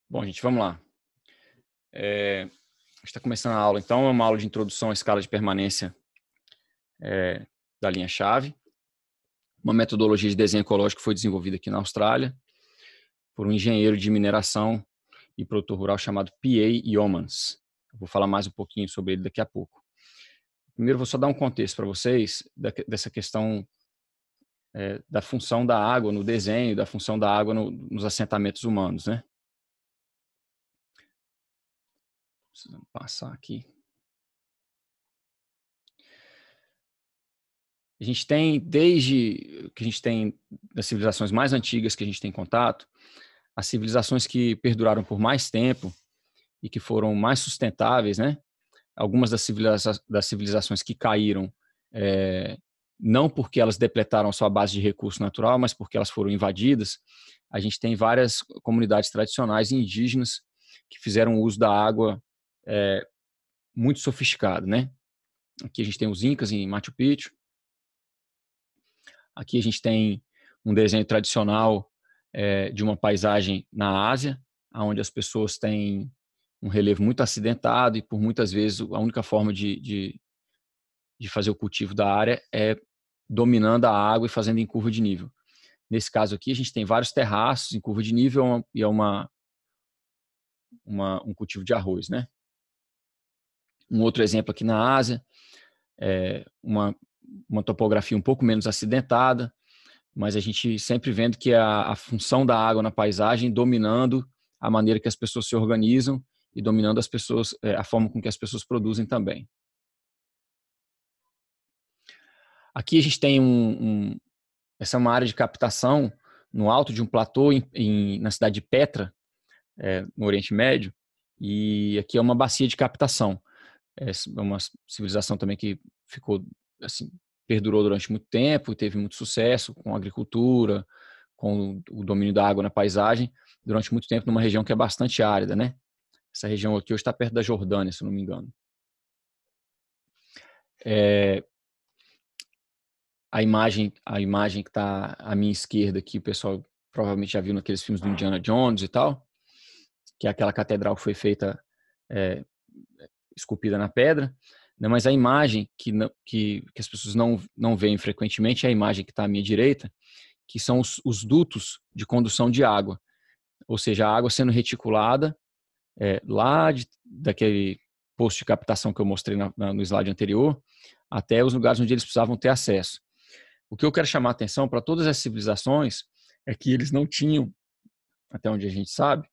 Bom, gente, vamos lá. A gente está começando a aula, então, é uma aula de introdução à escala de permanência da linha-chave, uma metodologia de desenho ecológico que foi desenvolvida aqui na Austrália por um engenheiro de mineração e produtor rural chamado P.A. Yeomans. Eu vou falar mais um pouquinho sobre ele daqui a pouco. Primeiro, vou só dar um contexto para vocês dessa questão da função da água no desenho, da função da água nos assentamentos humanos, né? Precisamos passar aqui. A gente tem, desde que a gente tem das civilizações mais antigas que a gente tem contato, as civilizações que perduraram por mais tempo e que foram mais sustentáveis, né? Algumas das civilizações que caíram, não porque elas depletaram sua base de recurso natural, mas porque elas foram invadidas. A gente tem várias comunidades tradicionais e indígenas que fizeram uso da água muito sofisticado, né? Aqui a gente tem os Incas em Machu Picchu. Aqui a gente tem um desenho tradicional de uma paisagem na Ásia, onde as pessoas têm um relevo muito acidentado e por muitas vezes a única forma de fazer o cultivo da área é dominando a água e fazendo em curva de nível. Nesse caso aqui a gente tem vários terraços em curva de nível e é um cultivo de arroz, né? Um outro exemplo aqui na Ásia, uma topografia um pouco menos acidentada, mas a gente sempre vendo que a função da água na paisagem dominando a maneira que as pessoas se organizam e dominando as pessoas, a forma com que as pessoas produzem também. Aqui a gente tem essa é uma área de captação no alto de um platô na cidade de Petra, no Oriente Médio, e aqui é uma bacia de captação. É uma civilização também que ficou assim, perdurou durante muito tempo, teve muito sucesso com a agricultura, com o domínio da água na paisagem, durante muito tempo numa região que é bastante árida, né? Essa região aqui hoje está perto da Jordânia, se não me engano. A imagem que está à minha esquerda aqui, o pessoal provavelmente já viu naqueles filmes do Indiana Jones e tal, que é aquela catedral que foi feita esculpida na pedra, né? Mas a imagem que as pessoas não veem frequentemente é a imagem que está à minha direita, que são os dutos de condução de água, ou seja, a água sendo reticulada daquele posto de captação que eu mostrei no slide anterior, até os lugares onde eles precisavam ter acesso. O que eu quero chamar a atenção para todas as civilizações é que eles não tinham, até onde a gente sabe,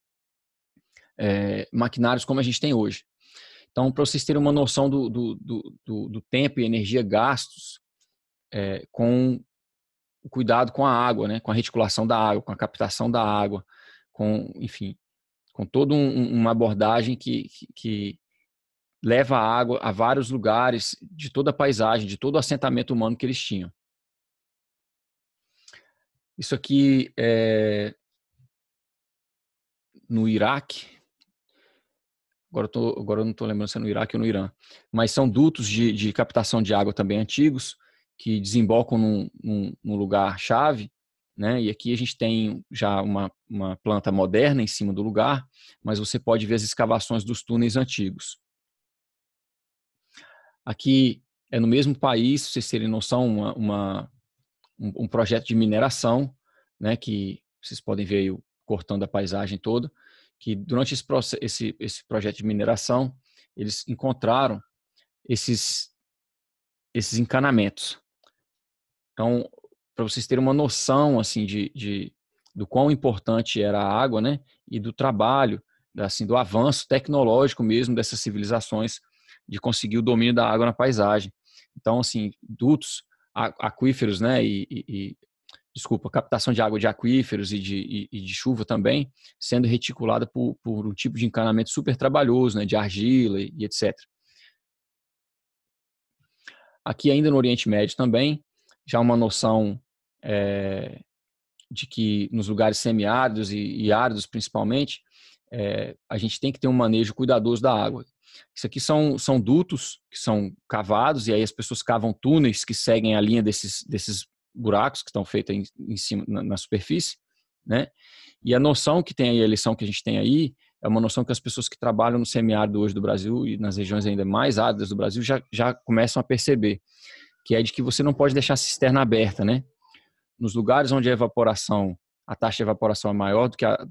maquinários como a gente tem hoje. Então, para vocês terem uma noção do tempo e energia gastos com o cuidado com a água, né, com a reticulação da água, com a captação da água, enfim, com toda uma abordagem que leva a água a vários lugares de toda a paisagem, de todo o assentamento humano que eles tinham. Isso aqui é no Iraque. Agora eu não estou lembrando se é no Iraque ou no Irã. Mas são dutos de captação de água também antigos, que desembocam num lugar-chave, né? E aqui a gente tem já uma planta moderna em cima do lugar, mas você pode ver as escavações dos túneis antigos. Aqui é no mesmo país, para vocês terem noção, um projeto de mineração, né? Que vocês podem ver aí cortando a paisagem toda, que durante esse projeto de mineração, eles encontraram esses encanamentos. Então, para vocês terem uma noção assim do quão importante era a água, né, e do trabalho, assim, do avanço tecnológico mesmo dessas civilizações de conseguir o domínio da água na paisagem. Então, assim, dutos, aquíferos, né, desculpa, captação de água de aquíferos e de chuva também, sendo reticulada por um tipo de encanamento super trabalhoso, né, de argila e etc. Aqui ainda no Oriente Médio também, já uma noção de que nos lugares semiáridos e áridos principalmente, a gente tem que ter um manejo cuidadoso da água. Isso aqui são dutos que são cavados, e aí as pessoas cavam túneis que seguem a linha desses buracos que estão feitos em cima, na superfície, né? E a noção que tem aí, a lição que a gente tem aí, é uma noção que as pessoas que trabalham no semiárido hoje do Brasil e nas regiões ainda mais áridas do Brasil já começam a perceber, que é de que você não pode deixar a cisterna aberta, né? Nos lugares onde a taxa de evaporação é maior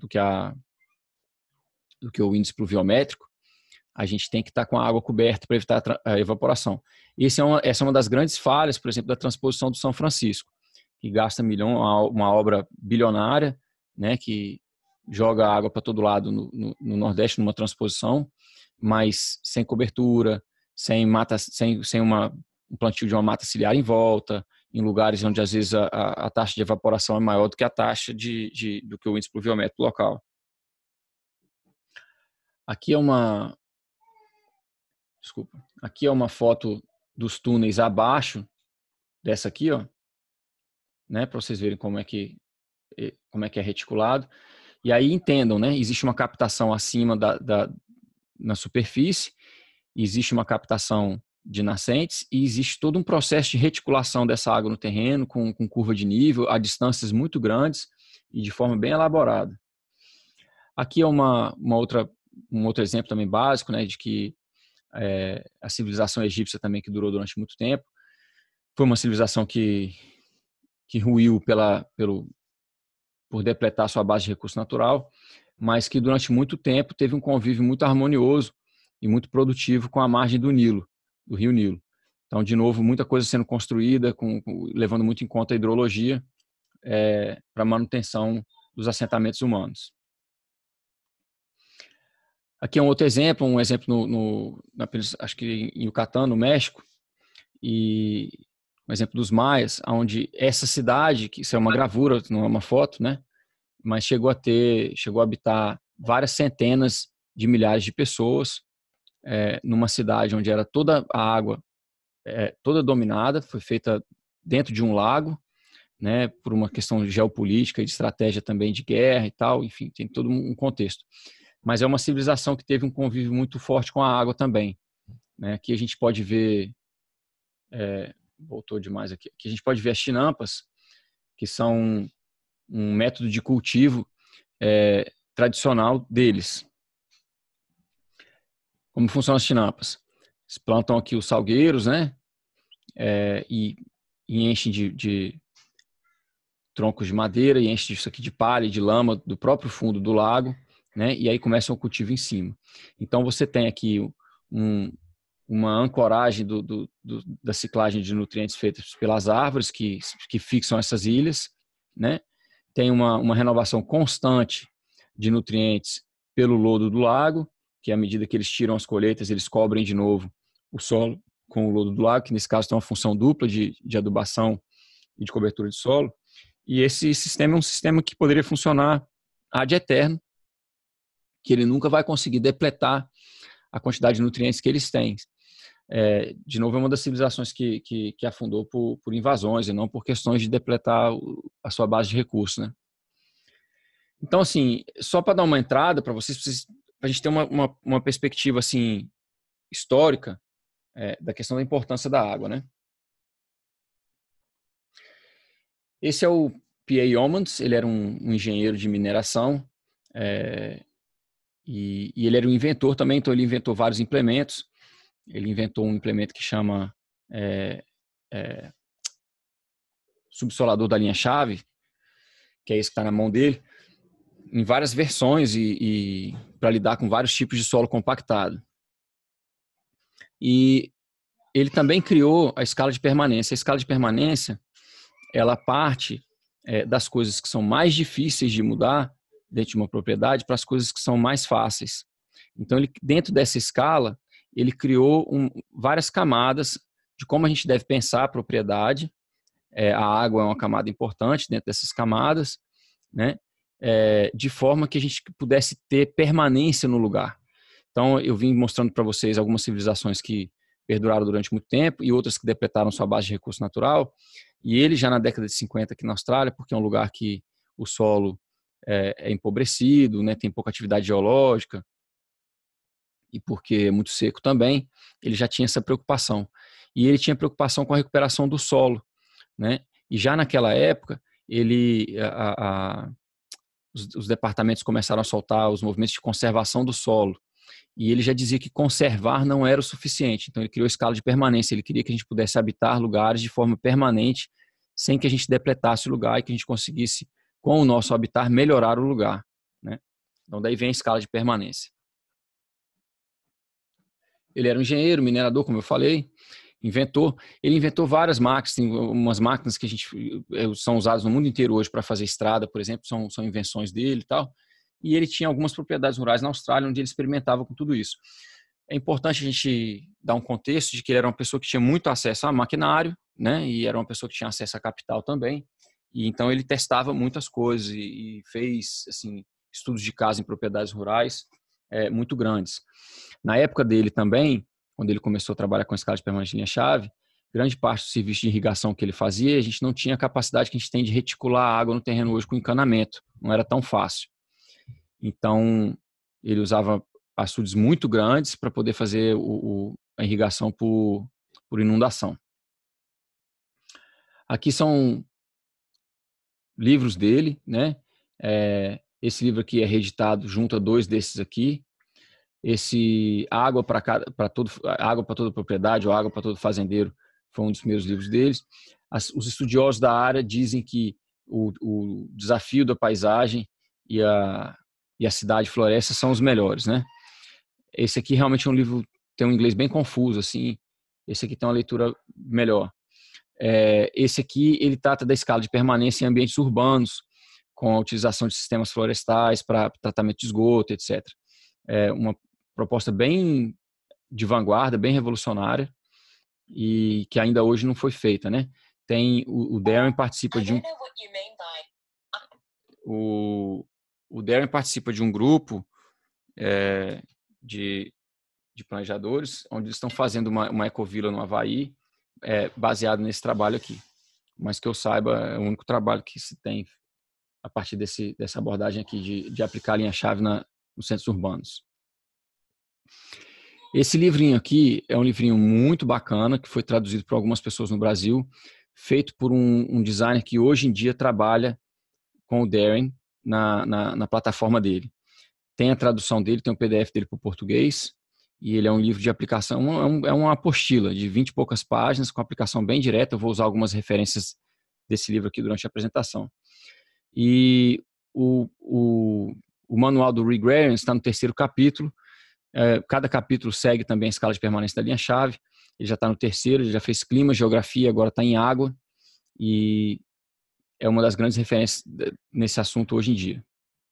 do que o índice pluviométrico, a gente tem que estar com a água coberta para evitar a evaporação. Essa é uma das grandes falhas, por exemplo, da transposição do São Francisco, que gasta uma obra bilionária, né, que joga água para todo lado no Nordeste numa transposição, mas sem cobertura, sem um plantio de uma mata ciliar em volta, em lugares onde às vezes a taxa de evaporação é maior do que a taxa do que o índice pluviométrico local. Aqui é uma foto dos túneis abaixo dessa aqui, ó, né, para vocês verem como é que é reticulado. E aí entendam, né, existe uma captação acima na superfície, existe uma captação de nascentes e existe todo um processo de reticulação dessa água no terreno com curva de nível a distâncias muito grandes e de forma bem elaborada. Aqui é um outro exemplo também básico, né, de que a civilização egípcia também, que durou durante muito tempo, foi uma civilização que ruiu por depletar sua base de recurso natural, mas que durante muito tempo teve um convívio muito harmonioso e muito produtivo com a margem do Nilo, do rio Nilo. Então, de novo, muita coisa sendo construída, levando muito em conta a hidrologia para a manutenção dos assentamentos humanos. Aqui é um outro exemplo, acho que em Yucatán, no México, e um exemplo dos maias, onde essa cidade, que isso é uma gravura, não é uma foto, né? Mas chegou a habitar várias centenas de milhares de pessoas numa cidade onde era toda a água toda dominada, foi feita dentro de um lago, né? Por uma questão geopolítica e de estratégia também de guerra e tal, enfim, tem todo um contexto. Mas é uma civilização que teve um convívio muito forte com a água também, né? Aqui a gente pode ver, voltou demais aqui a gente pode ver as chinampas, que são um método de cultivo tradicional deles. Como funcionam as chinampas? Eles plantam aqui os salgueiros, né? E enchem de troncos de madeira e enchem isso aqui de palha e de lama do próprio fundo do lago, né? E aí começa o cultivo em cima. Então você tem aqui uma ancoragem da ciclagem de nutrientes feitas pelas árvores que fixam essas ilhas, né? Tem uma renovação constante de nutrientes pelo lodo do lago, que à medida que eles tiram as colheitas, eles cobrem de novo o solo com o lodo do lago, que nesse caso tem uma função dupla de adubação e de cobertura de solo. E esse sistema é um sistema que poderia funcionar ad eterno, que ele nunca vai conseguir depletar a quantidade de nutrientes que eles têm. De novo, é uma das civilizações que afundou por invasões e não por questões de depletar a sua base de recursos, né? Então, assim, só para dar uma entrada para vocês, a gente ter uma perspectiva assim histórica da questão da importância da água, né? Esse é o P.A. Yeomans, ele era um engenheiro de mineração e ele era um inventor também, então ele inventou vários implementos. Ele inventou um implemento que chama subsolador da linha-chave, que é esse que está na mão dele, em várias versões e para lidar com vários tipos de solo compactado. E ele também criou a escala de permanência. A escala de permanência, ela parte das coisas que são mais difíceis de mudar dentro de uma propriedade para as coisas que são mais fáceis. Então, dentro dessa escala, ele criou várias camadas de como a gente deve pensar a propriedade. A água é uma camada importante dentro dessas camadas, né? De forma que a gente pudesse ter permanência no lugar. Então, eu vim mostrando para vocês algumas civilizações que perduraram durante muito tempo e outras que depletaram sua base de recurso natural. E ele já na década de 50 aqui na Austrália, porque é um lugar que o solo é empobrecido, né? Tem pouca atividade geológica, e porque é muito seco também, ele já tinha essa preocupação. E ele tinha preocupação com a recuperação do solo, né? E já naquela época, os departamentos começaram a soltar os movimentos de conservação do solo. E ele já dizia que conservar não era o suficiente. Então, ele criou a escala de permanência. Ele queria que a gente pudesse habitar lugares de forma permanente, sem que a gente depletasse o lugar e que a gente conseguisse, com o nosso habitar, melhorar o lugar, né? Então, daí vem a escala de permanência. Ele era um engenheiro, minerador, como eu falei, inventor. Ele inventou várias máquinas, tem umas máquinas que são usadas no mundo inteiro hoje para fazer estrada, por exemplo, são invenções dele e tal. E ele tinha algumas propriedades rurais na Austrália, onde ele experimentava com tudo isso. É importante a gente dar um contexto de que ele era uma pessoa que tinha muito acesso a maquinário, né? E era uma pessoa que tinha acesso a capital também. E então ele testava muitas coisas e fez assim estudos de caso em propriedades rurais muito grandes. Na época dele também, quando ele começou a trabalhar com a escala de permanência de linha-chave, grande parte do serviço de irrigação que ele fazia, a gente não tinha a capacidade que a gente tem de reticular a água no terreno hoje com encanamento. Não era tão fácil. Então, ele usava açudes muito grandes para poder fazer a irrigação por inundação. Aqui são livros dele, né? Esse livro aqui é reeditado junto a 2 desses aqui. Esse Água para toda propriedade, ou Água para todo fazendeiro, foi um dos primeiros livros deles. Os estudiosos da área dizem que o desafio da paisagem e a cidade floresta são os melhores, né? Esse aqui realmente é um livro, tem um inglês bem confuso, assim. Esse aqui tem uma leitura melhor. Esse aqui, ele trata da escala de permanência em ambientes urbanos, com a utilização de sistemas florestais para tratamento de esgoto, etc. É uma proposta bem de vanguarda, bem revolucionária, e que ainda hoje não foi feita, né? Tem o Darren participa de o Darren participa de um grupo de planejadores, onde eles estão fazendo uma ecovila no Havaí, baseado nesse trabalho aqui. Mas que eu saiba, é o único trabalho que se tem a partir dessa abordagem aqui de aplicar a linha-chave nos centros urbanos. Esse livrinho aqui é um livrinho muito bacana, que foi traduzido por algumas pessoas no Brasil, feito por um designer que hoje em dia trabalha com o Darren na plataforma dele. Tem a tradução dele, tem o PDF dele para o português, e ele é um livro de aplicação, é uma apostila de 20 e poucas páginas, com aplicação bem direta. Eu vou usar algumas referências desse livro aqui durante a apresentação. E o manual do Ray Guerin está no 3º capítulo. Cada capítulo segue também a escala de permanência da linha-chave. Ele já está no 3º, ele já fez clima, geografia, agora está em água, e é uma das grandes referências nesse assunto hoje em dia.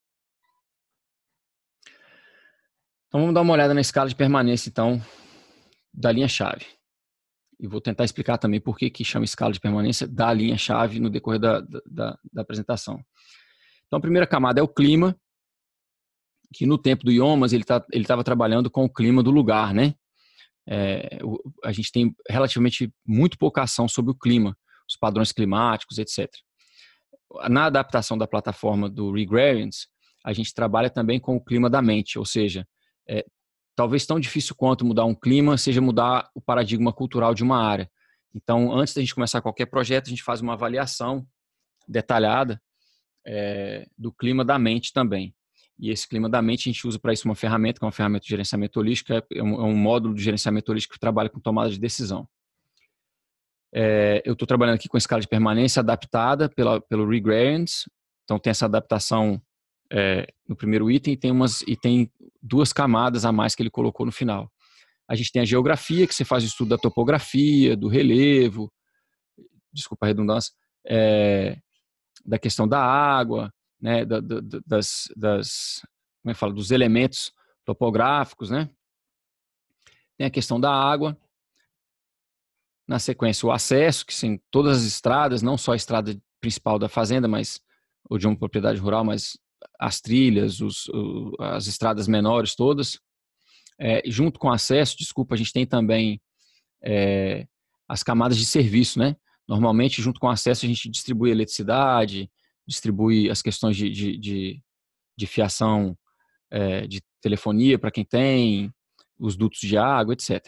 Então vamos dar uma olhada na escala de permanência, então, da linha-chave. E vou tentar explicar também por que chama escala de permanência da linha-chave no decorrer da apresentação. Então a primeira camada é o clima, que no tempo do Iomas ele estava trabalhando com o clima do lugar, né? A gente tem relativamente muito pouca ação sobre o clima, os padrões climáticos, etc. Na adaptação da plataforma do Regrarians, a gente trabalha também com o clima da mente, ou seja, talvez tão difícil quanto mudar um clima seja mudar o paradigma cultural de uma área. Então, antes da gente começar qualquer projeto, a gente faz uma avaliação detalhada do clima da mente também. E esse clima da mente a gente usa para isso uma ferramenta, que é uma ferramenta de gerenciamento holístico, é um módulo de gerenciamento holístico que trabalha com tomada de decisão. Eu estou trabalhando aqui com a escala de permanência adaptada pelo Regrarians. Então tem essa adaptação no primeiro item e tem 2 camadas a mais que ele colocou no final. A gente tem a geografia, que você faz o estudo da topografia, do relevo, desculpa a redundância, da questão da água, né, como é que fala, dos elementos topográficos, né? Tem a questão da água. Na sequência, o acesso, que são todas as estradas, não só a estrada principal da fazenda, ou de uma propriedade rural, mas as trilhas, as estradas menores todas. Junto com o acesso, a gente tem também as camadas de serviço, né? Normalmente, junto com o acesso, a gente distribui eletricidade, distribui as questões de fiação de telefonia para quem tem, os dutos de água, etc.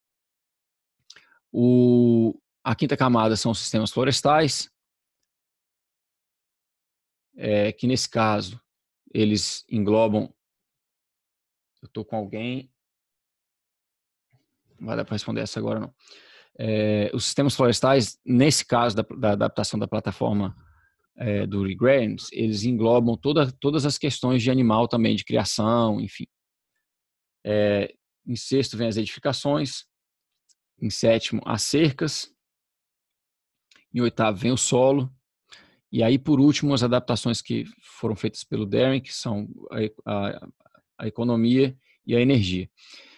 A 5ª camada são os sistemas florestais, que nesse caso eles englobam... Eu estou com alguém... Não vai dar para responder essa agora, não. Os sistemas florestais, nesse caso da adaptação da plataforma do Regrams, eles englobam todas as questões de animal também, de criação, enfim. Em sexto vem as edificações, em sétimo as cercas, em oitavo vem o solo, e aí por último as adaptações que foram feitas pelo Darren, que são a economia e a energia.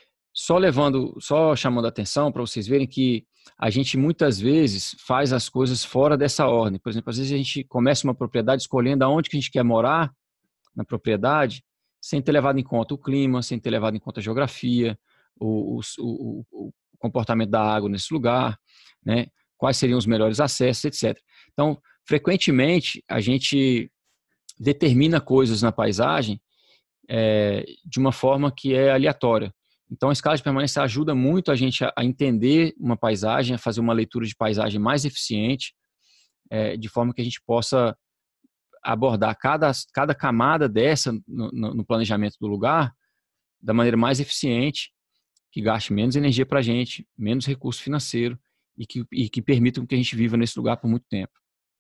Só chamando a atenção para vocês verem que a gente muitas vezes faz as coisas fora dessa ordem. Por exemplo, às vezes a gente começa uma propriedade escolhendo aonde que a gente quer morar na propriedade, sem ter levado em conta o clima, sem ter levado em conta a geografia, o comportamento da água nesse lugar, né? Quais seriam os melhores acessos, etc. Então, frequentemente, a gente determina coisas na paisagem de uma forma que é aleatória. Então, a escala de permanência ajuda muito a gente a entender uma paisagem, a fazer uma leitura de paisagem mais eficiente, de forma que a gente possa abordar cada camada dessa no planejamento do lugar da maneira mais eficiente, que gaste menos energia para a gente, menos recurso financeiro e que permita que a gente viva nesse lugar por muito tempo.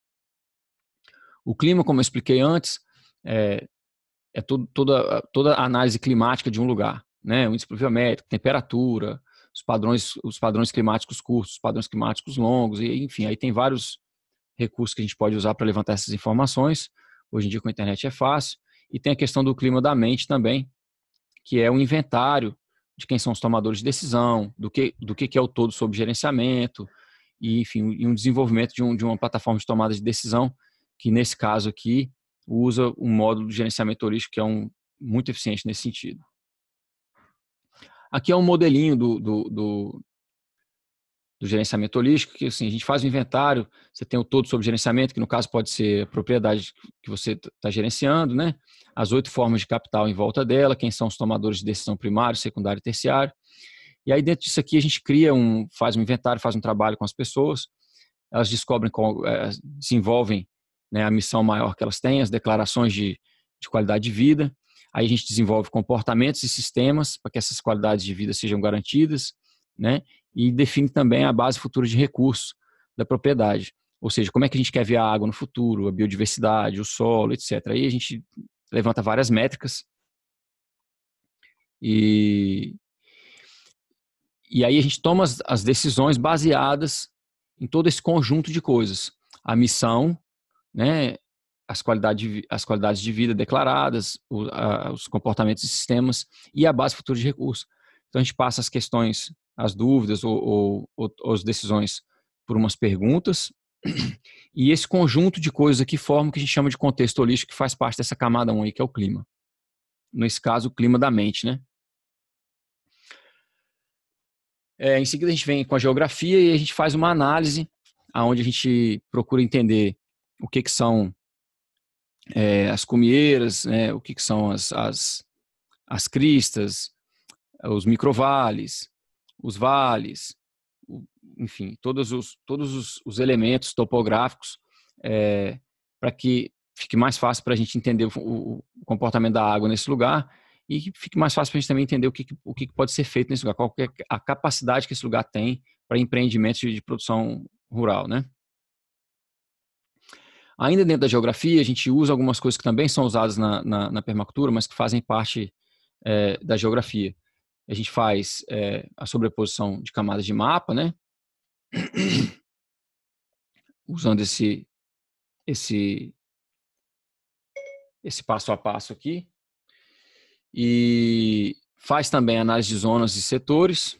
O clima, como eu expliquei antes, é toda a análise climática de um lugar, né? O índice pluviométrico, temperatura, os padrões climáticos curtos, os padrões climáticos longos, e, enfim, aí tem vários recursos que a gente pode usar para levantar essas informações. Hoje em dia com a internet é fácil. E tem a questão do clima da mente também, que é um inventário de quem são os tomadores de decisão, do que é o todo sobre gerenciamento, e, enfim, um desenvolvimento de uma plataforma de tomada de decisão, que nesse caso aqui usa um módulo de gerenciamento holístico que é muito eficiente nesse sentido. Aqui é um modelinho do gerenciamento holístico, que assim, a gente faz o inventário, você tem o todo sobre gerenciamento, que no caso pode ser a propriedade que você está gerenciando, né? As 8 formas de capital em volta dela, quem são os tomadores de decisão primário, secundário e terciário. E aí dentro disso aqui a gente faz um inventário, faz um trabalho com as pessoas, elas descobrem, desenvolvem, né, a missão maior que elas têm, as declarações de qualidade de vida. Aí a gente desenvolve comportamentos e sistemas para que essas qualidades de vida sejam garantidas, né? E define também a base futura de recursos da propriedade. Ou seja, como é que a gente quer ver a água no futuro, a biodiversidade, o solo, etc. Aí a gente levanta várias métricas e aí a gente toma as decisões baseadas em todo esse conjunto de coisas. A missão, né, as qualidades de vida declaradas, os comportamentos e sistemas e a base futura de recursos. Então a gente passa as questões, as dúvidas ou as decisões por umas perguntas e esse conjunto de coisas aqui forma o que a gente chama de contexto holístico, que faz parte dessa camada 1 aí, que é o clima. Nesse caso, o clima da mente, né? Em seguida a gente vem com a geografia e a gente faz uma análise onde a gente procura entender o que são as cumieiras, né, o que são as cristas, os microvales, os vales, enfim, todos os elementos topográficos para que fique mais fácil para a gente entender o comportamento da água nesse lugar e que fique mais fácil para a gente também entender o que pode ser feito nesse lugar, qual é a capacidade que esse lugar tem para empreendimentos de produção rural, né? Ainda dentro da geografia, a gente usa algumas coisas que também são usadas na permacultura, mas que fazem parte da geografia. A gente faz a sobreposição de camadas de mapa, né? Usando esse passo a passo aqui. E faz também análise de zonas e setores.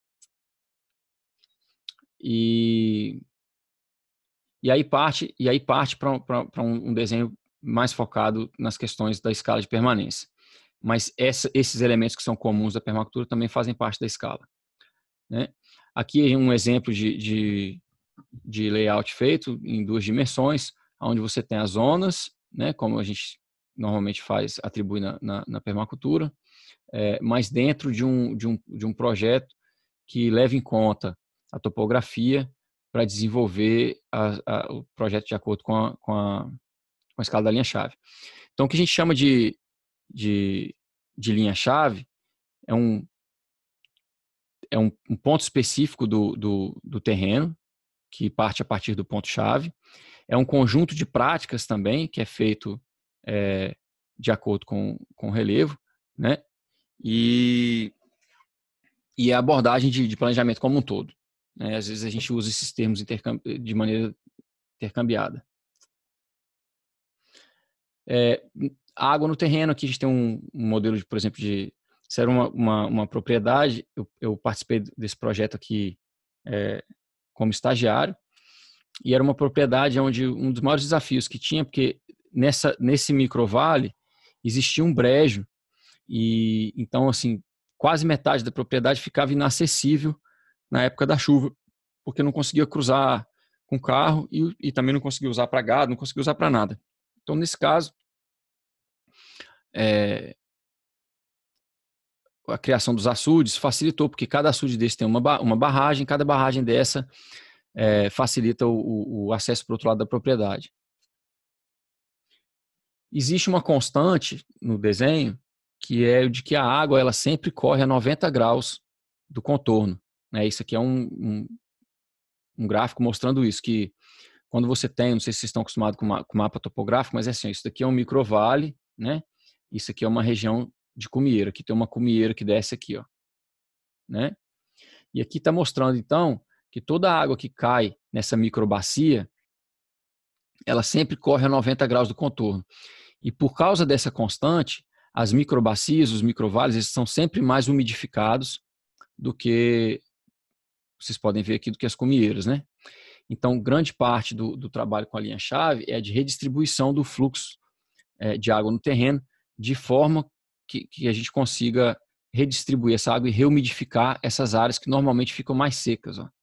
E aí parte para um desenho mais focado nas questões da escala de permanência. Mas esses elementos que são comuns da permacultura também fazem parte da escala, né? Aqui é um exemplo de layout feito em 2 dimensões, onde você tem as zonas, né, como a gente normalmente atribui na permacultura, mas dentro de um projeto que leva em conta a topografia para desenvolver o projeto de acordo com a escala da linha-chave. Então, o que a gente chama de linha-chave é um ponto específico do terreno, que parte a partir do ponto-chave. É um conjunto de práticas também, que é feito de acordo com o relevo, né? E a abordagem de planejamento como um todo, né? Às vezes a gente usa esses termos de maneira intercambiada. Água no terreno, aqui a gente tem um modelo, por exemplo, se era uma propriedade, eu participei desse projeto aqui como estagiário, e era uma propriedade onde um dos maiores desafios que tinha, porque nesse microvale existia um brejo, e então, assim, quase metade da propriedade ficava inacessível na época da chuva, porque não conseguia cruzar com carro e também não conseguia usar para gado, não conseguia usar para nada. Então, nesse caso, a criação dos açudes facilitou, porque cada açude desse tem uma barragem, cada barragem dessa facilita o acesso para o outro lado da propriedade. Existe uma constante no desenho, que é o de que a água ela sempre corre a 90 graus do contorno. Isso aqui é um gráfico mostrando isso, que quando você tem, não sei se vocês estão acostumados com mapa topográfico, mas é assim, isso daqui é um microvale, né? Isso aqui é uma região de cumieira, aqui tem uma cumieira que desce aqui, ó, né? E aqui está mostrando, então, que toda a água que cai nessa microbacia, ela sempre corre a 90 graus do contorno. E por causa dessa constante, as microbacias, os microvales, eles são sempre mais umidificados do que, vocês podem ver aqui, do que as cumieiras, né? Então, grande parte do trabalho com a linha-chave é de redistribuição do fluxo de água no terreno, de forma que a gente consiga redistribuir essa água e reumidificar essas áreas que normalmente ficam mais secas. Ó.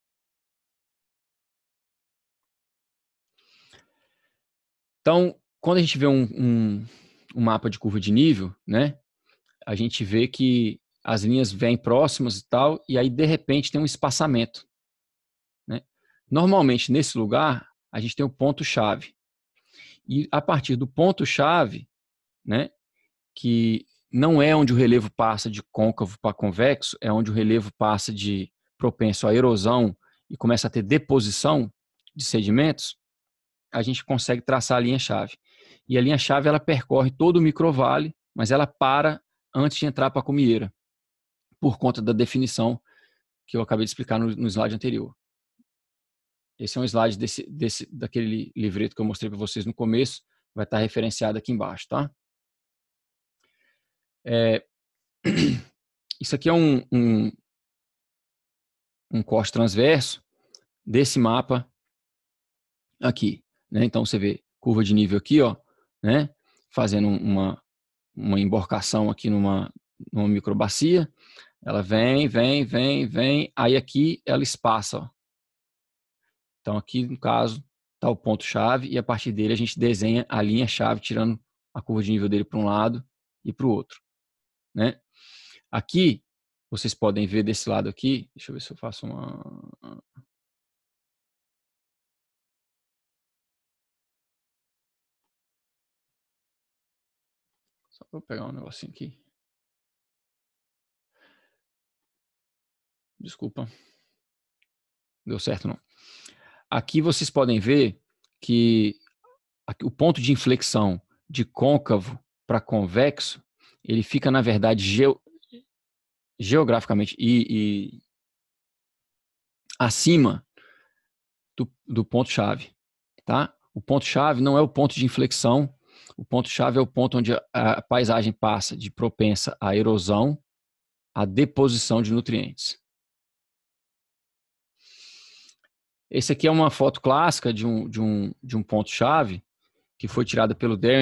Então, quando a gente vê um mapa de curva de nível, né, a gente vê que as linhas vêm próximas e tal, e aí de repente tem um espaçamento. Né? Normalmente, nesse lugar, a gente tem o ponto-chave. E a partir do ponto-chave, né, que não é onde o relevo passa de côncavo para convexo, é onde o relevo passa de propenso à erosão e começa a ter deposição de sedimentos, a gente consegue traçar a linha-chave. E a linha-chave ela percorre todo o microvale, mas ela para antes de entrar para a cumieira, por conta da definição que eu acabei de explicar no slide anterior. Esse é um slide daquele livreto que eu mostrei para vocês no começo, vai estar referenciado aqui embaixo, tá? Isso aqui é um corte transverso desse mapa aqui, né? Então você vê curva de nível aqui, ó, né? Fazendo uma emborcação aqui numa microbacia, ela vem, aí aqui ela espaça, ó. Então aqui no caso está o ponto chave e a partir dele a gente desenha a linha chave tirando a curva de nível dele para um lado e para o outro, né? Aqui vocês podem ver desse lado aqui, deixa eu ver se eu faço uma... Só para eu pegar um negocinho aqui. Desculpa. Deu certo não. Aqui vocês podem ver que o ponto de inflexão de côncavo para convexo, ele fica, na verdade, geograficamente e acima do ponto-chave. Tá? O ponto-chave não é o ponto de inflexão, o ponto-chave é o ponto onde a paisagem passa de propensa à erosão, à deposição de nutrientes. Esse aqui é uma foto clássica de um ponto-chave que foi tirada pelo Darren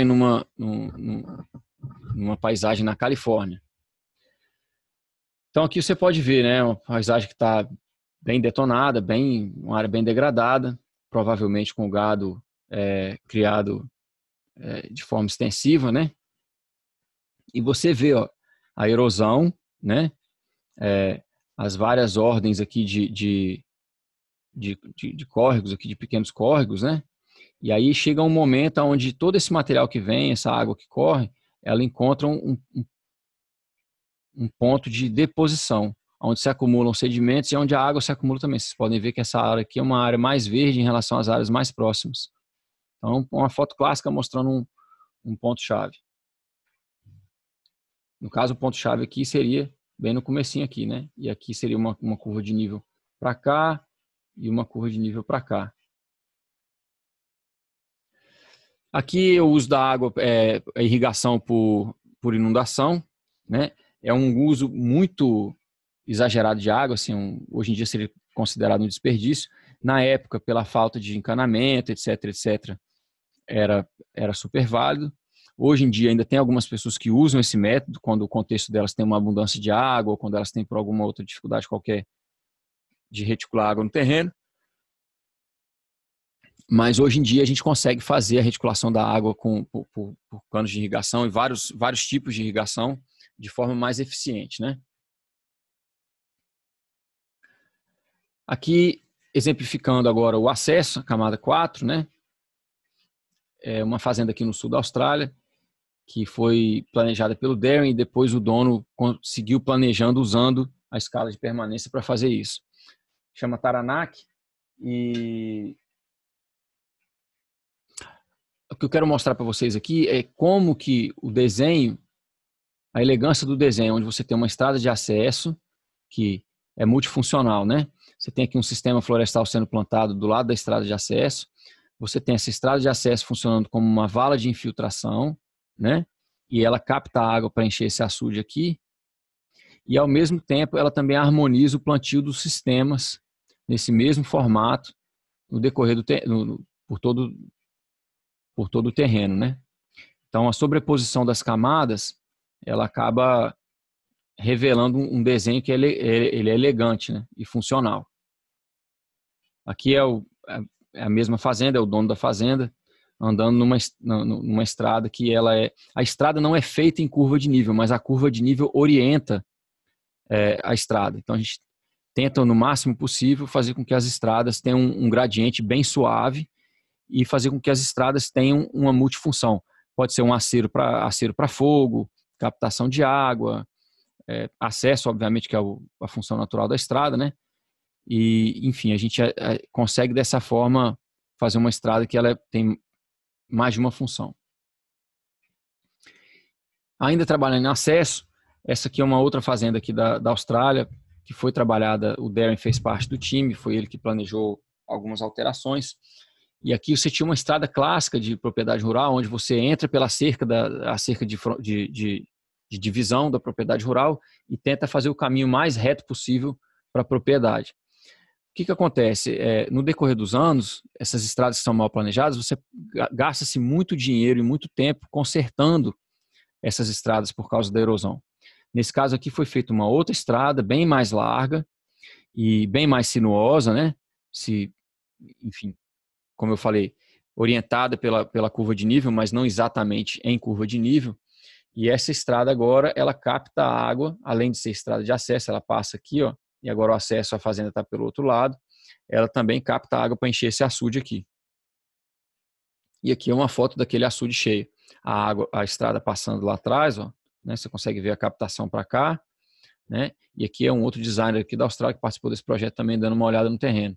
numa paisagem na Califórnia. Então aqui você pode ver, né, uma paisagem que está bem detonada, uma área bem degradada, provavelmente com o gado criado de forma extensiva, né? E você vê, ó, a erosão, né? As várias ordens aqui de córregos, aqui de pequenos córregos, né? E aí chega um momento onde todo esse material que vem, essa água que corre, ela encontra um ponto de deposição, onde se acumulam sedimentos e onde a água se acumula também. Vocês podem ver que essa área aqui é uma área mais verde em relação às áreas mais próximas. Então, uma foto clássica mostrando um ponto-chave. No caso, o ponto-chave aqui seria bem no comecinho aqui, né? E aqui seria uma curva de nível para cá e uma curva de nível para cá. Aqui o uso da água é a irrigação por inundação, né? É um uso muito exagerado de água, assim, hoje em dia seria considerado um desperdício. Na época, pela falta de encanamento, etc, etc, era super válido. Hoje em dia ainda tem algumas pessoas que usam esse método quando o contexto delas tem uma abundância de água ou quando elas têm por alguma outra dificuldade qualquer de reticular água no terreno. Mas hoje em dia a gente consegue fazer a reticulação da água por canos de irrigação e vários tipos de irrigação de forma mais eficiente, né? Aqui, exemplificando agora o acesso à camada 4, né? É uma fazenda aqui no sul da Austrália, que foi planejada pelo Darren e depois o dono seguiu planejando usando a escala de permanência para fazer isso. Chama Taranaki e o que eu quero mostrar para vocês aqui é como que o desenho, a elegância do desenho, onde você tem uma estrada de acesso que é multifuncional, né? Você tem aqui um sistema florestal sendo plantado do lado da estrada de acesso, você tem essa estrada de acesso funcionando como uma vala de infiltração, né? E ela capta a água para encher esse açude aqui, e ao mesmo tempo ela também harmoniza o plantio dos sistemas nesse mesmo formato no decorrer por todo o terreno, né? Então a sobreposição das camadas, ela acaba revelando um desenho que ele é elegante, né? E funcional. Aqui é a mesma fazenda, é o dono da fazenda, andando numa estrada que a estrada não é feita em curva de nível, mas a curva de nível orienta a estrada. Então a gente tenta no máximo possível fazer com que as estradas tenham um gradiente bem suave e fazer com que as estradas tenham uma multifunção. Pode ser um acero para fogo, captação de água, acesso, obviamente, que é a função natural da estrada, né? E, enfim, a gente consegue dessa forma fazer uma estrada que ela tem mais de uma função. Ainda trabalhando em acesso, essa aqui é uma outra fazenda aqui da Austrália, que foi trabalhada, o Darren fez parte do time, foi ele que planejou algumas alterações. E aqui você tinha uma estrada clássica de propriedade rural, onde você entra pela cerca de divisão da propriedade rural e tenta fazer o caminho mais reto possível para a propriedade. O que acontece? No decorrer dos anos, essas estradas que são mal planejadas, você gasta-se muito dinheiro e muito tempo consertando essas estradas por causa da erosão. Nesse caso aqui foi feita uma outra estrada, bem mais larga e bem mais sinuosa, né? Enfim, como eu falei, orientada pela curva de nível, mas não exatamente em curva de nível. E essa estrada agora, ela capta a água, além de ser estrada de acesso, ela passa aqui, ó, e agora o acesso à fazenda está pelo outro lado, ela também capta a água para encher esse açude aqui. E aqui é uma foto daquele açude cheio. A estrada passando lá atrás, ó, né, você consegue ver a captação para cá, né? E aqui é um outro designer aqui da Austrália que participou desse projeto também, dando uma olhada no terreno.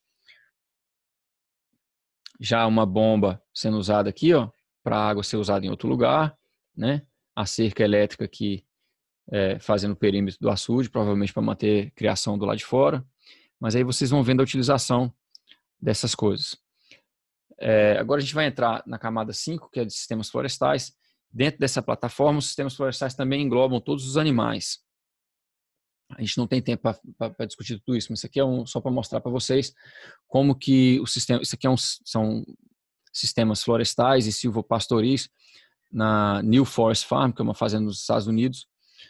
Já uma bomba sendo usada aqui, ó, para a água ser usada em outro lugar, né? A cerca elétrica aqui fazendo o perímetro do açude, provavelmente para manter criação do lado de fora. Mas aí vocês vão vendo a utilização dessas coisas. Agora a gente vai entrar na camada 5, que é de sistemas florestais. Dentro dessa plataforma, os sistemas florestais também englobam todos os animais. A gente não tem tempo para discutir tudo isso, mas isso aqui é só para mostrar para vocês como que o sistema, isso aqui são sistemas florestais e silvopastoris na New Forest Farm, que é uma fazenda nos Estados Unidos,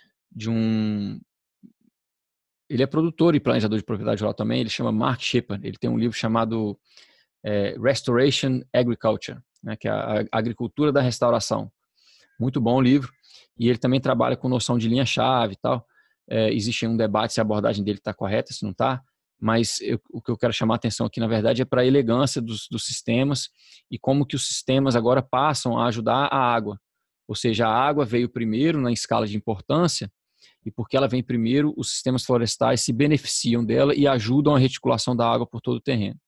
ele é produtor e planejador de propriedade rural também, ele chama Mark Shepard, ele tem um livro chamado Restoration Agriculture, né, que é a agricultura da restauração. Muito bom o livro, e ele também trabalha com noção de linha-chave e tal. Existe um debate se a abordagem dele está correta, se não está. mas o que eu quero chamar a atenção aqui, na verdade, é para a elegância dos sistemas e como que os sistemas agora passam a ajudar a água. Ou seja, a água veio primeiro na escala de importância, e porque ela vem primeiro, os sistemas florestais se beneficiam dela e ajudam a reticulação da água por todo o terreno.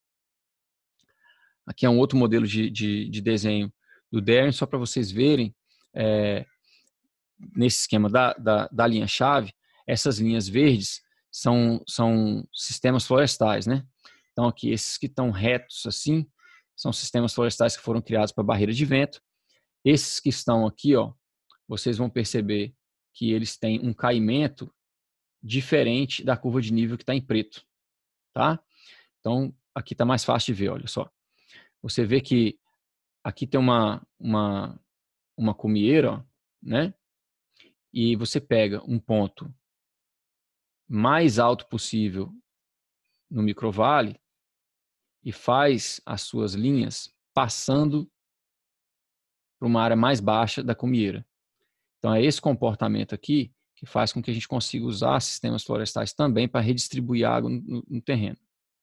Aqui é um outro modelo de desenho do Darren, só para vocês verem, nesse esquema da linha-chave, essas linhas verdes são sistemas florestais, né? Então, aqui, esses que estão retos assim, são sistemas florestais que foram criados para barreira de vento. Esses que estão aqui, ó, vocês vão perceber que eles têm um caimento diferente da curva de nível que está em preto, tá? Então, aqui está mais fácil de ver, olha só. Você vê que aqui tem uma cumieira, ó, né? E você pega um ponto mais alto possível no microvale e faz as suas linhas passando para uma área mais baixa da cumieira. Então, é esse comportamento aqui que faz com que a gente consiga usar sistemas florestais também para redistribuir água no terreno.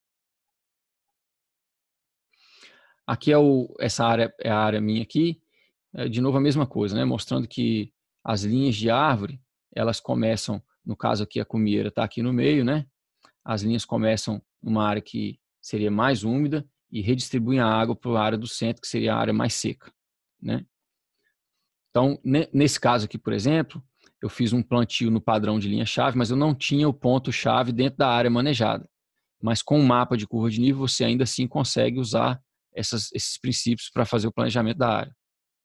Aqui essa área é a área minha aqui, de novo a mesma coisa, né? Mostrando que as linhas de árvore, elas começam, no caso aqui a cumieira está aqui no meio, né? As linhas começam numa área que seria mais úmida e redistribuem a água para a área do centro, que seria a área mais seca, né? Então, nesse caso aqui, por exemplo, eu fiz um plantio no padrão de linha-chave, mas eu não tinha o ponto-chave dentro da área manejada. Mas com o mapa de curva de nível, você ainda assim consegue usar esses princípios para fazer o planejamento da área.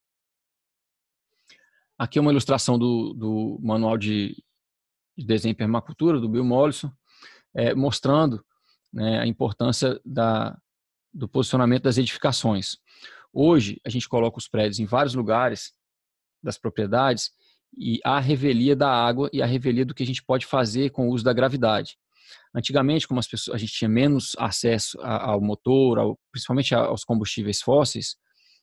Aqui é uma ilustração do manual de desenho em permacultura, do Bill Mollison, mostrando, né, a importância do posicionamento das edificações. Hoje, a gente coloca os prédios em vários lugares das propriedades e há a revelia da água e a revelia do que a gente pode fazer com o uso da gravidade. Antigamente, como a gente tinha menos acesso ao motor, principalmente aos combustíveis fósseis,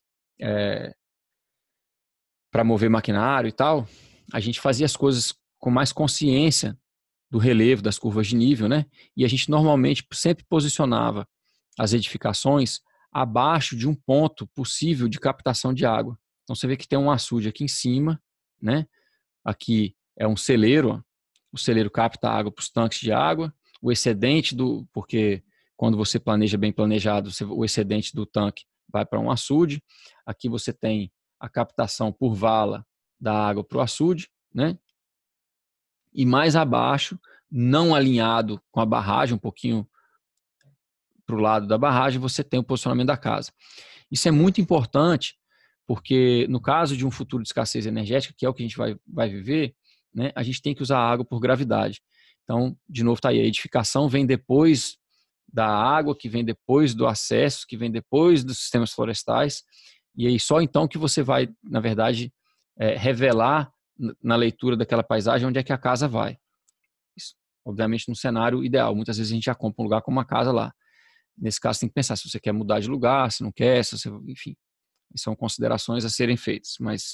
para mover maquinário e tal, a gente fazia as coisas com mais consciência do relevo, das curvas de nível, né? E a gente normalmente sempre posicionava as edificações abaixo de um ponto possível de captação de água. Então você vê que tem um açude aqui em cima, né? Aqui é um celeiro, ó. O celeiro capta água para os tanques de água, o excedente porque quando você planeja bem planejado, o excedente do tanque vai para um açude. Aqui você tem a captação por vala da água para o açude, né? E mais abaixo, não alinhado com a barragem, um pouquinho para o lado da barragem, você tem o posicionamento da casa. Isso é muito importante, porque no caso de um futuro de escassez energética, que é o que a gente vai viver, né, a gente tem que usar a água por gravidade. Então, de novo, está aí, a edificação vem depois da água, que vem depois do acesso, que vem depois dos sistemas florestais, e aí só então que você vai, na verdade, revelar na leitura daquela paisagem onde é que a casa vai. Isso, obviamente, no cenário ideal. Muitas vezes a gente já compra um lugar com uma casa lá. Nesse caso, tem que pensar se você quer mudar de lugar, se não quer, se você, enfim, são considerações a serem feitas. Mas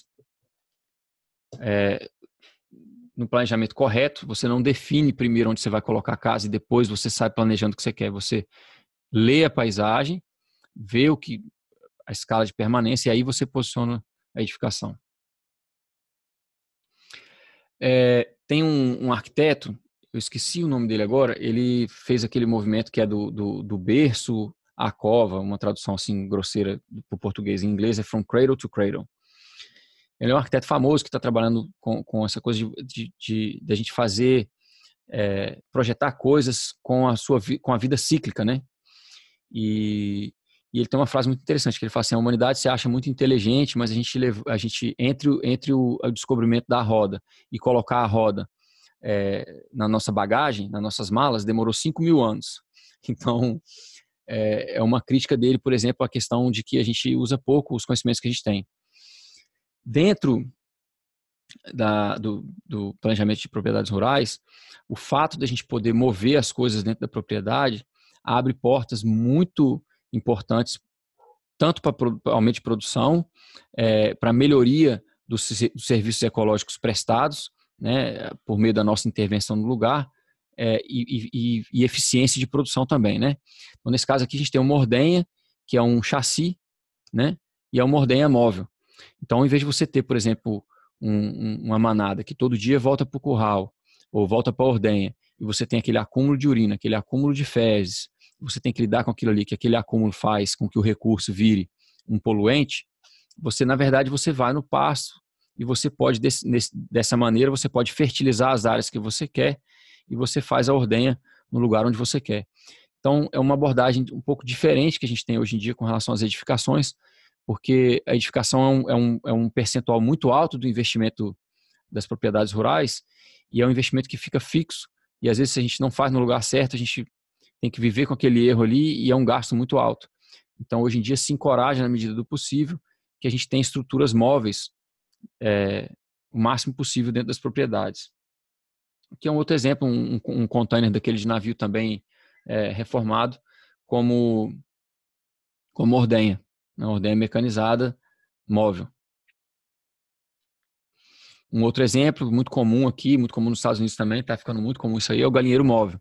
no planejamento correto, você não define primeiro onde você vai colocar a casa e depois você sai planejando o que você quer. Você lê a paisagem, vê a escala de permanência e aí você posiciona a edificação. Tem um arquiteto, eu esqueci o nome dele agora, ele fez aquele movimento que é do berço à cova, uma tradução assim grosseira para o português. Em inglês é From Cradle to Cradle. Ele é um arquiteto famoso que está trabalhando com essa coisa de a gente fazer, projetar coisas com a vida cíclica, né? E ele tem uma frase muito interessante, que ele fala assim: a humanidade se acha muito inteligente, mas a gente entre o descobrimento da roda e colocar a roda na nossa bagagem, nas nossas malas, demorou 5.000 anos. Então, é uma crítica dele, por exemplo, a questão de que a gente usa pouco os conhecimentos que a gente tem. Dentro do planejamento de propriedades rurais, o fato de a gente poder mover as coisas dentro da propriedade abre portas muito importantes, tanto para aumento de produção, para melhoria dos serviços ecológicos prestados, né, por meio da nossa intervenção no lugar, e eficiência de produção também, né? Então, nesse caso aqui, a gente tem uma ordenha, que é um chassi, né? E é uma ordenha móvel. Então, ao invés de você ter, por exemplo, uma manada que todo dia volta para o curral ou volta para a ordenha, e você tem aquele acúmulo de urina, aquele acúmulo de fezes, você tem que lidar com aquilo ali, que aquele acúmulo faz com que o recurso vire um poluente, você, na verdade, você vai no pasto e você pode, dessa maneira, você pode fertilizar as áreas que você quer e você faz a ordenha no lugar onde você quer. Então, é uma abordagem um pouco diferente que a gente tem hoje em dia com relação às edificações, porque a edificação é um percentual muito alto do investimento das propriedades rurais e é um investimento que fica fixo. E às vezes, se a gente não faz no lugar certo, a gente tem que viver com aquele erro ali e é um gasto muito alto. Então, hoje em dia, se encoraja, na medida do possível, que a gente tenha estruturas móveis o máximo possível dentro das propriedades. Aqui é um outro exemplo, um container daquele de navio também reformado, como ordenha, uma ordenha mecanizada móvel. Um outro exemplo muito comum aqui, muito comum nos Estados Unidos também, está ficando muito comum isso aí, é o galinheiro móvel.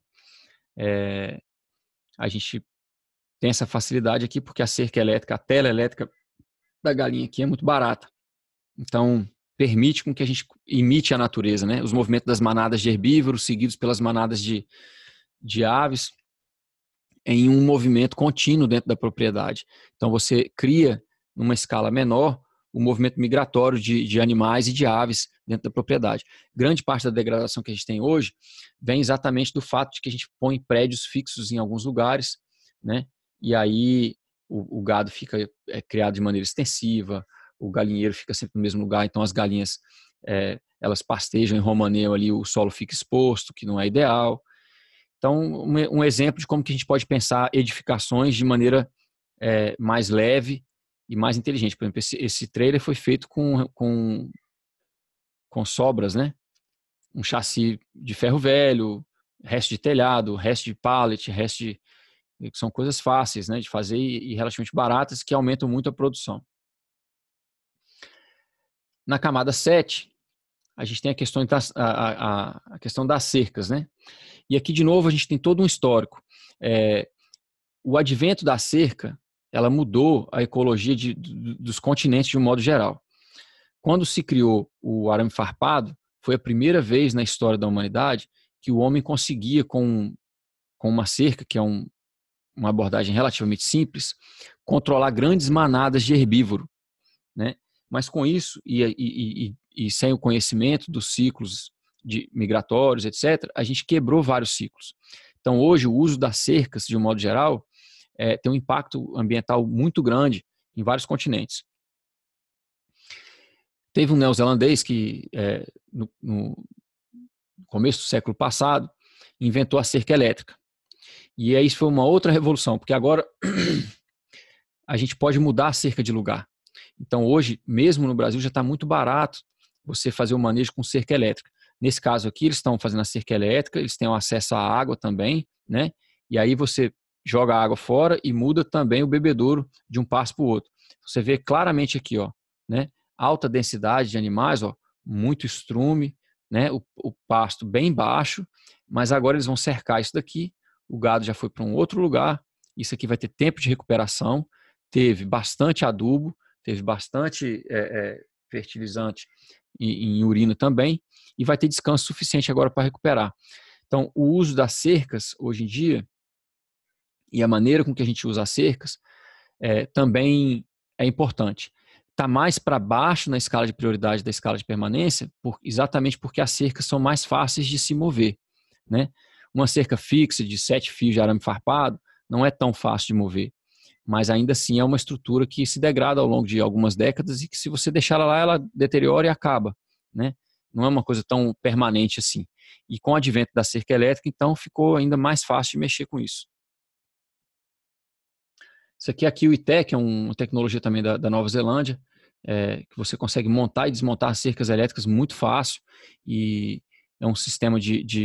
A gente tem essa facilidade aqui porque a cerca elétrica, a tela elétrica da galinha aqui é muito barata. Então, permite com que a gente imite a natureza, né? Os movimentos das manadas de herbívoros seguidos pelas manadas de aves em um movimento contínuo dentro da propriedade. Então, você cria, numa escala menor, o movimento migratório de animais e de aves dentro da propriedade. Grande parte da degradação que a gente tem hoje vem exatamente do fato de que a gente põe prédios fixos em alguns lugares, né? E aí o gado fica criado de maneira extensiva, o galinheiro fica sempre no mesmo lugar, então as galinhas elas pastejam em romaneio ali, o solo fica exposto, que não é ideal. Então, um exemplo de como que a gente pode pensar edificações de maneira mais leve e mais inteligente. Por exemplo, esse trailer foi feito com sobras, né? Um chassi de ferro velho, resto de telhado, resto de pallet, são coisas fáceis, né, de fazer e relativamente baratas que aumentam muito a produção. Na camada 7, a gente tem a questão das cercas, né? E aqui, de novo, a gente tem todo um histórico. O advento da cerca, ela mudou a ecologia dos continentes de um modo geral. Quando se criou o arame farpado, foi a primeira vez na história da humanidade que o homem conseguia, com uma cerca, que é uma abordagem relativamente simples, controlar grandes manadas de herbívoro, né? Mas com isso, e sem o conhecimento dos ciclos migratórios, etc., a gente quebrou vários ciclos. Então, hoje, o uso das cercas, de um modo geral, tem um impacto ambiental muito grande em vários continentes. Teve um neozelandês que, no começo do século passado, inventou a cerca elétrica. E aí isso foi uma outra revolução, porque agora a gente pode mudar a cerca de lugar. Então, hoje, mesmo no Brasil, já está muito barato você fazer o manejo com cerca elétrica. Nesse caso aqui, eles estão fazendo a cerca elétrica, eles têm acesso à água também, né? E aí você joga a água fora e muda também o bebedouro de um passo para o outro. Você vê claramente aqui, ó, né? Alta densidade de animais, ó, muito estrume, né? O pasto bem baixo, mas agora eles vão cercar isso daqui, o gado já foi para um outro lugar, isso aqui vai ter tempo de recuperação, teve bastante adubo, teve bastante fertilizante em urina também, e vai ter descanso suficiente agora para recuperar. Então, o uso das cercas, hoje em dia, e a maneira com que a gente usa as cercas, também é importante. Está mais para baixo na escala de prioridade da escala de permanência, exatamente porque as cercas são mais fáceis de se mover, né? Uma cerca fixa de 7 fios de arame farpado não é tão fácil de mover, mas ainda assim é uma estrutura que se degrada ao longo de algumas décadas e que, se você deixar ela lá, ela deteriora e acaba, né? Não é uma coisa tão permanente assim. E com o advento da cerca elétrica, então, ficou ainda mais fácil de mexer com isso. Isso aqui é a Kiwi-Tech, é uma tecnologia também da Nova Zelândia, que você consegue montar e desmontar cercas elétricas muito fácil, e é um sistema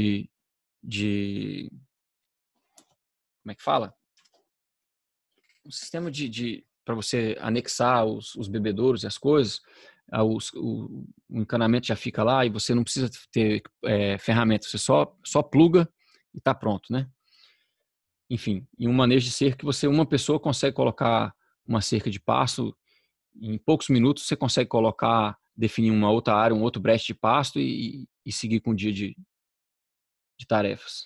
como é que fala? Um sistema para você anexar os bebedouros e as coisas, o encanamento já fica lá e você não precisa ter ferramentas, você só pluga e está pronto, né? Enfim, em um manejo de cerca, uma pessoa consegue colocar uma cerca de pasto, em poucos minutos você consegue definir uma outra área, um outro breche de pasto e seguir com o dia de tarefas.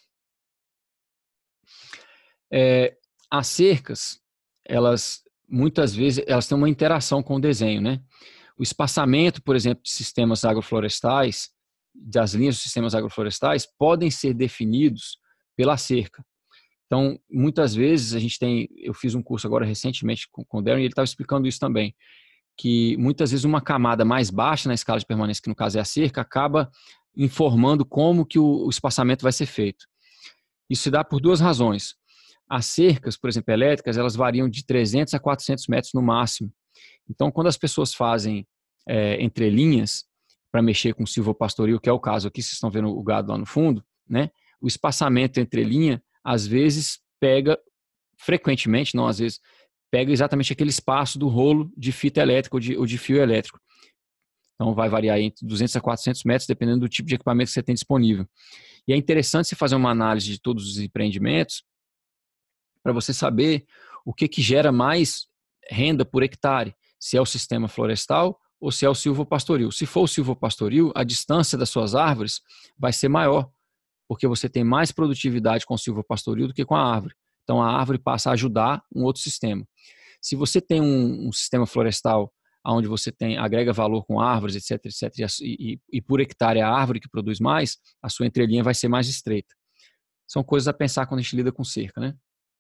As cercas, muitas vezes, elas têm uma interação com o desenho, né? O espaçamento, por exemplo, de sistemas agroflorestais, das linhas dos sistemas agroflorestais, podem ser definidos pela cerca. Então, muitas vezes eu fiz um curso agora recentemente com o Darren e ele estava explicando isso também, que muitas vezes uma camada mais baixa na escala de permanência, que no caso é a cerca, acaba informando como que o espaçamento vai ser feito. Isso se dá por duas razões. As cercas, por exemplo, elétricas, elas variam de 300 a 400 metros no máximo. Então, quando as pessoas fazem entrelinhas para mexer com silvopastoril, que é o caso aqui, vocês estão vendo o gado lá no fundo, né? O espaçamento entre linha, às vezes, frequentemente, não às vezes, pega exatamente aquele espaço do rolo de fita elétrica ou de fio elétrico. Então, vai variar entre 200 a 400 metros, dependendo do tipo de equipamento que você tem disponível. E é interessante você fazer uma análise de todos os empreendimentos para você saber o que gera mais renda por hectare, se é o sistema florestal ou se é o silvopastoril. Se for o silvopastoril, a distância das suas árvores vai ser maior, porque você tem mais produtividade com o silvopastoril do que com a árvore. Então, a árvore passa a ajudar um outro sistema. Se você tem um sistema florestal onde você agrega valor com árvores, etc., e por hectare é a árvore que produz mais, a sua entrelinha vai ser mais estreita. São coisas a pensar quando a gente lida com cerca, né?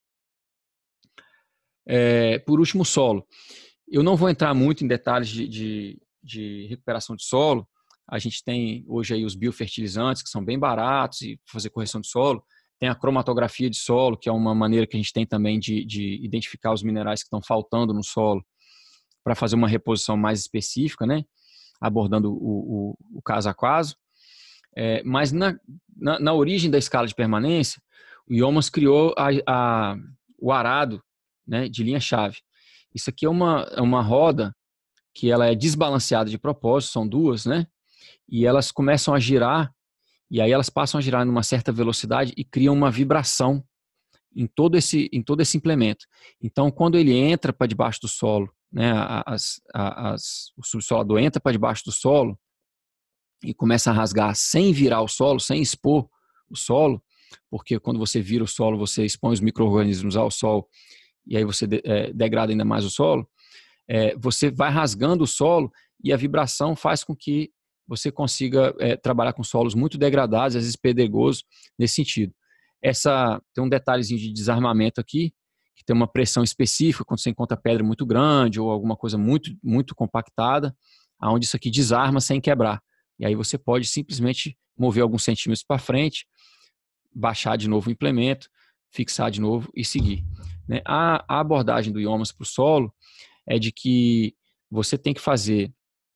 Por último, o solo. Eu não vou entrar muito em detalhes de recuperação de solo. A gente tem hoje aí os biofertilizantes, que são bem baratos e fazer correção de solo. Tem a cromatografia de solo, que é uma maneira que a gente tem também de identificar os minerais que estão faltando no solo para fazer uma reposição mais específica, né? Abordando o caso a caso. Mas na origem da escala de permanência, o IOMAS criou o arado, né, de linha-chave. Isso aqui é uma roda que ela é desbalanceada de propósito, são duas, né? E elas começam a girar, e aí elas passam a girar numa certa velocidade e criam uma vibração em todo esse implemento. Então, quando ele entra para debaixo do solo, né, o subsolador entra para debaixo do solo e começa a rasgar sem virar o solo, sem expor o solo, porque quando você vira o solo, você expõe os micro-organismos ao sol e aí você degrada ainda mais o solo, você vai rasgando o solo e a vibração faz com que você consiga trabalhar com solos muito degradados, às vezes pedregosos, nesse sentido. Tem um detalhezinho de desarmamento aqui, que tem uma pressão específica quando você encontra pedra muito grande ou alguma coisa muito, muito compactada, onde isso aqui desarma sem quebrar. E aí você pode simplesmente mover alguns centímetros para frente, baixar de novo o implemento, fixar de novo e seguir. Né? A abordagem do IOMAS para o solo é de que você tem que fazer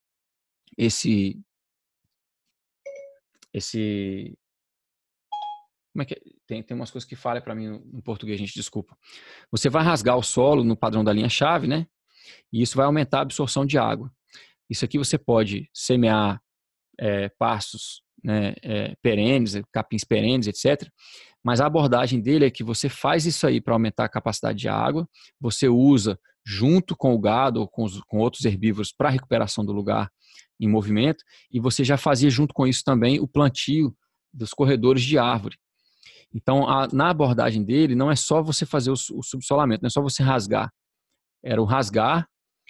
como é que tem umas coisas que falham para mim no português, gente, desculpa. Você vai rasgar o solo no padrão da linha-chave, né? E isso vai aumentar a absorção de água. Isso aqui você pode semear pastos, né, perenes, capins perenes, etc. Mas a abordagem dele é que você faz isso aí para aumentar a capacidade de água, você usa junto com o gado ou com outros herbívoros para a recuperação do lugar em movimento, e você já fazia junto com isso também o plantio dos corredores de árvore. Então, na abordagem dele, não é só você fazer o subsolamento, não é só você rasgar. Era o rasgar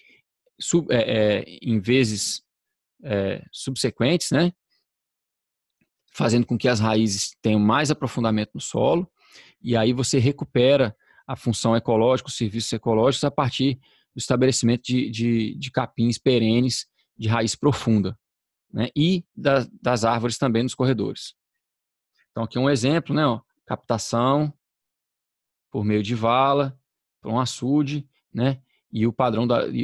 em vezes subsequentes, né? Fazendo com que as raízes tenham mais aprofundamento no solo, e aí você recupera a função ecológica, os serviços ecológicos, a partir do estabelecimento de capins perenes de raiz profunda, né? E das árvores também nos corredores. Então, aqui um exemplo, né? Captação por meio de vala, para um açude, né? E o padrão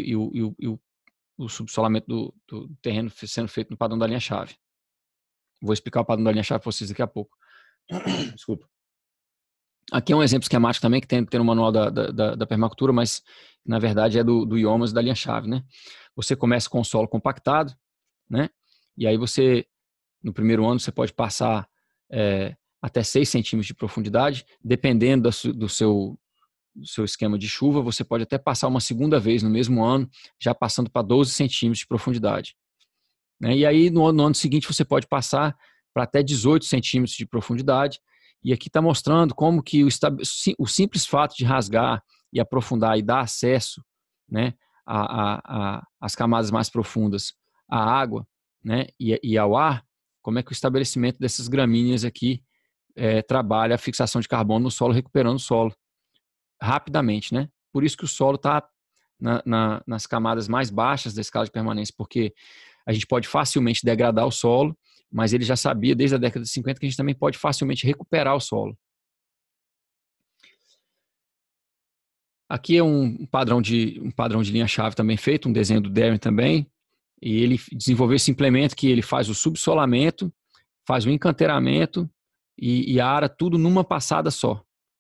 o subsolamento do terreno sendo feito no padrão da linha-chave. Vou explicar o padrão da linha-chave para vocês daqui a pouco. Desculpa. Aqui é um exemplo esquemático também, que tem no manual da permacultura, mas na verdade é do IOMAS da linha-chave, né? Você começa com o solo compactado, né? E aí no primeiro ano, você pode passar até 6 centímetros de profundidade. Dependendo do seu esquema de chuva, você pode até passar uma segunda vez no mesmo ano, já passando para 12 centímetros de profundidade. Né? E aí, no ano seguinte, você pode passar para até 18 centímetros de profundidade. E aqui está mostrando como que o simples fato de rasgar e aprofundar e dar acesso, né, às camadas mais profundas, à água, né, e ao ar, como é que o estabelecimento dessas gramíneas aqui trabalha a fixação de carbono no solo, recuperando o solo rapidamente, né? Por isso que o solo está nas camadas mais baixas da escala de permanência, porque a gente pode facilmente degradar o solo, mas ele já sabia desde a década de 50 que a gente também pode facilmente recuperar o solo. Aqui é um padrão de linha-chave também feito, um desenho do Darren também, e ele desenvolveu esse implemento que ele faz o subsolamento, faz o encanteiramento e ara tudo numa passada só.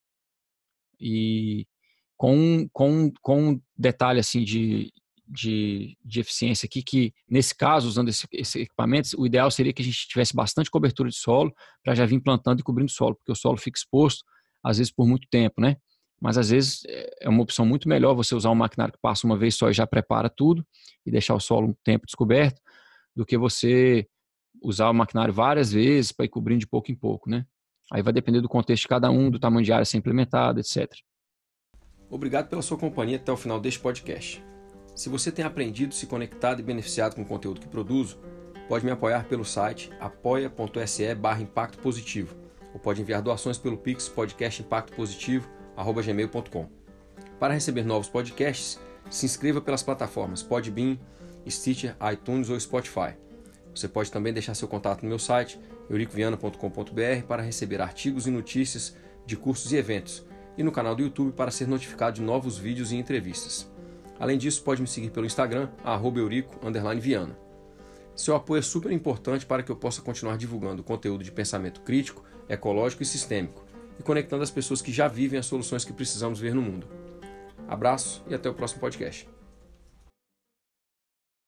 E com um detalhe assim de eficiência aqui, que nesse caso, usando esse equipamento, o ideal seria que a gente tivesse bastante cobertura de solo para já vir plantando e cobrindo o solo, porque o solo fica exposto, às vezes por muito tempo, né? Mas às vezes é uma opção muito melhor você usar um maquinário que passa uma vez só e já prepara tudo e deixar o solo um tempo descoberto, do que você usar o maquinário várias vezes para ir cobrindo de pouco em pouco, né? Aí vai depender do contexto de cada um, do tamanho de área a ser implementada, etc. Obrigado pela sua companhia até o final deste podcast. Se você tem aprendido, se conectado e beneficiado com o conteúdo que produzo, pode me apoiar pelo site apoia.se/impacto positivo ou pode enviar doações pelo Pix podcastimpactopositivo@gmail.com. Para receber novos podcasts, se inscreva pelas plataformas Podbean, Stitcher, iTunes ou Spotify. Você pode também deixar seu contato no meu site, euricoviana.com.br, para receber artigos e notícias de cursos e eventos, e no canal do YouTube para ser notificado de novos vídeos e entrevistas. Além disso, pode me seguir pelo Instagram, @eurico_viana. Seu apoio é super importante para que eu possa continuar divulgando conteúdo de pensamento crítico, ecológico e sistêmico, e conectando as pessoas que já vivem as soluções que precisamos ver no mundo. Abraço e até o próximo podcast.